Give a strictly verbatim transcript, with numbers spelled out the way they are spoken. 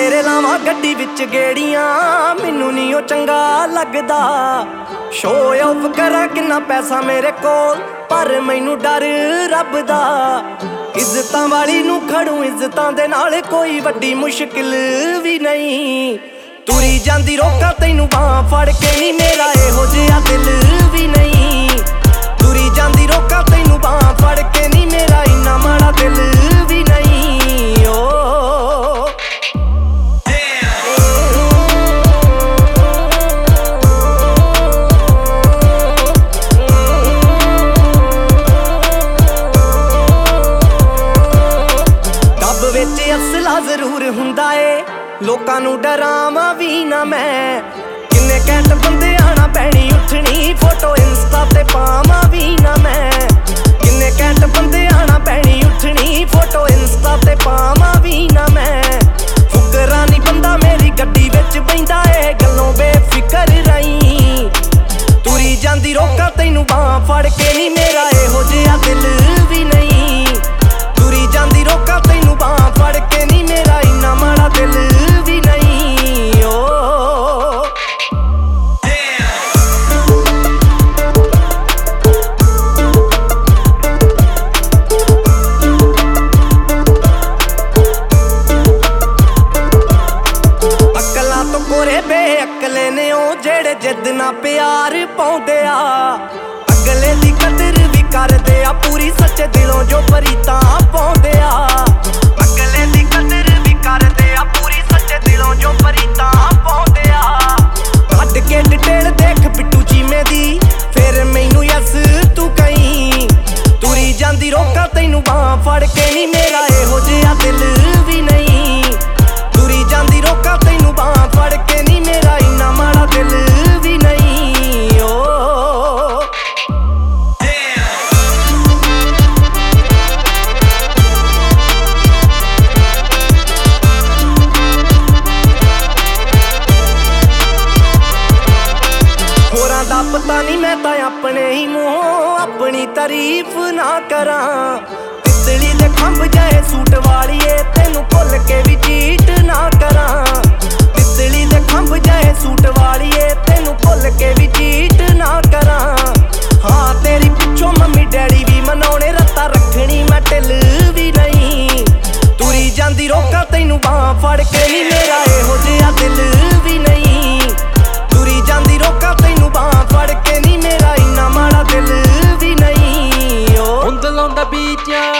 ਤੇਰੇ ਲਾਵਾਂ ਗੱਡੀ ਵਿੱਚ ਗੇੜੀਆਂ, ਮੈਨੂੰ ਨੀ ਉਹ ਚੰਗਾ ਲੱਗਦਾ। ਸ਼ੋ ਆਫ ਕਰਾਂ ਕਿੰਨਾ ਪੈਸਾ ਮੇਰੇ ਕੋਲ, ਪਰ ਮੈਨੂੰ ਡਰ ਰੱਬ ਦਾ। ਇੱਜ਼ਤਾਂ ਵਾਲੀ ਨੂੰ ਖੜੂ ਇੱਜ਼ਤਾਂ ਦੇ ਨਾਲ, ਕੋਈ ਵੱਡੀ ਮੁਸ਼ਕਿਲ ਵੀ ਨਹੀਂ। ਤੁਰੀ ਜਾਂਦੀ ਰੋਕਾਂ ਤੈਨੂੰ ਬਾਂਹ ਫੜ ਕੇ ਨੀ, ਮੇਰਾ ਇਹੋ ਜਿਹਾ ਦਿਲ ਵੀ ਨਹੀਂ। ਤੁਰੀ ਜਾਂਦੀ ਰੋਕਾਂ ਤੈਨੂੰ ਬਾਂਹ ਫੜ ਕੇ ਨੀ, ਮੇਰਾ ਇੰਨਾ ਮਾੜਾ ਦਿਲ ਵੀ ਨਹੀਂ। ਓ ਡੱਬ ਵਿੱਚ ਅਸਲਾ ਜ਼ਰੂਰ ਹੁੰਦਾ ਏ, ਲੋਕਾਂ ਨੂੰ ਡਰਾਵਾਂ ਵੀ ਨਾ ਮੈਂ। ਕਿੰਨੇ ਕੈਂਟ ਬੰਦੇ ਆਣਾ ਪੈਣੀ ਉੱਠਣੀ, ਫੋਟੋ ਇੰਸਟਾ ਤੇ ਪਾਵਾਂ ਵੀ ਨਾ ਮੈਂ। ਕਿੰਨੇ ਕੈਂਟ ਬੰਦੇ ਆਣਾ ਪੈਣੀ ਉੱਠਣੀ, ਫੋਟੋ ਇੰਸਟਾ ਤੇ ਪਾਵਾਂ ਵੀ ਨਾ ਮੈਂ। ਫੁਕਰਾ ਨੀ ਬੰਦਾ ਮੇਰੀ ਗੱਡੀ ਵਿੱਚ ਬੈਂਦਾ, ਇਹ ਗੱਲੋਂ ਬੇਫਿਕਰ ਰਹੀਂ। ਤੁਰੀ ਜਾਂਦੀ ਰੋਕਾਂ ਤੈਨੂੰ ਬਾਂਹ ਫੜ ਕੇ ਨੀ, ਮੇਰਾ ਇਹੋ ਜਿਹਾ ਦਿਲ ਵੀ ਨਹੀਂ। ਤੁਰੀ ਜਾਂਦੀ ਰੋਕਾਂ ਤੈਨੂੰ ਬਾਂਹ ਫੜ ਕੇ ਨੀ, ਮੇਰਾ ਇੰਨਾ ਮਾੜਾ ਦਿਲ ਵੀ ਨਹੀਂ। ਓ ਅਕਲਾਂ ਤੋਂ ਕੋਰੇ ਬੇਅਕਲੇ ਨੇ ਉਹ, ਜਿਹੜੇ ਜਿੱਦ ਨਾ ਪਿਆਰ ਪਾਉਂਦੇ ਆ। ਅਗਲੇ ਦੀ ਕਦਰ ਵੀ ਕਰਦੇ ਆ ਪੂਰੀ, ਸੱਚੇ ਦਿਲੋਂ ਜੋ ਪ੍ਰੀਤਾਂ ਪਾਉਂਦੇ ਆ। ਅਗਲੇ ਦੀ ਕਦਰ ਵੀ ਕਰਦੇ ਆ ਪੂਰੀ, ਸੱਚੇ ਦਿਲੋਂ ਜੋ ਪ੍ਰੀਤਾਂ ਪਾਉਂਦੇ ਆ। ਕੱਢ ਕੇ ਡਿਟੇਲ ਦੇਖ ਬਿੱਟੂ ਚੀਮੇ ਦੀ, ਫਿਰ ਮੈਨੂੰ ਯਸ ਤੂੰ ਕਹੀਂ। ਤੁਰੀ ਜਾਂਦੀ ਰੋਕਾਂ ਤੈਨੂੰ ਬਾਂਹ ਫੜ ਕੇ ਨੀ, ਮੇਰਾ ਇਹੋ ਜਿਹਾ ਦਿਲ ਵੀ ਨਹੀਂ। ਤੁਰੀ ਜਾਂਦੀ ਰੋਕਾਂ ਤੈਨੂੰ ਬਾਂਹ ਫੜ ਕੇ ਨੀ, ਮੇਰਾ ਇੰਨਾ ਮਾੜਾ ਦਿਲ ਵੀ ਨਹੀਂ। ਓ ਹੋਰਾਂ ਦਾ ਪਤਾ ਨੀ, ਮੈਂ ਤਾਂ ਆਪਣੇ ਹੀ ਮੂੰਹੋਂ ਆਪਣੀ ਤਾਰੀਫ ਨਾ ਕਰਾਂ। ਤਿਤਲੀ ਦੇ ਖੰਭ ਜਾਏ ਸੂਟ ਵਾਲੀਏ, ਤੈਨੂੰ ਭੁੱਲ ਕੇ ਵੀ ਚੀਟ ਨਾ ਕਰਾਂ। ਤਿਤਲੀ ਦੇ ਖੰਭ ਜਾਏ ਸੂਟ ਵਾਲੀਏ, ਤੈਨੂੰ ਭੁੱਲ ਕੇ ਵੀ ਚੀਟ ਨਾ ਕਰਾਂ। ਹਾਂ ਤੇਰੀ ਪਿੱਛੋਂ ਮੰਮੀ ਡੈਡੀ ਵੀ ਮਨਾਉਣੇ, ਰੱਤਾ ਰੱਖਣੀ ਮੈਂ ਢਿੱਲ ਵੀ ਨਹੀਂ। ਤੁਰੀ ਜਾਂਦੀ ਰੋਕਾਂ ਤੈਨੂੰ ਬਾਂਹ ਫੜ ਕੇ ਨੀ, ਮੇਰਾ ਇਹੋ ਜਿਹਾ ਦਿਲ ਵੀ ਨਹੀਂ। ਤੁਰੀ ਜਾਂਦੀ ਰੋਕਾਂ ਤੈਨੂੰ ਬਾਂਹ ਫੜ ਕੇ ਨੀ, ਮੇਰਾ ਇੰਨਾ ਮਾੜਾ ਦਿਲ ਵੀ ਨਹੀਂ। ਓ ਹੁੰਦ ਲਾਉਂਦਾ ਬੀਚਾਂ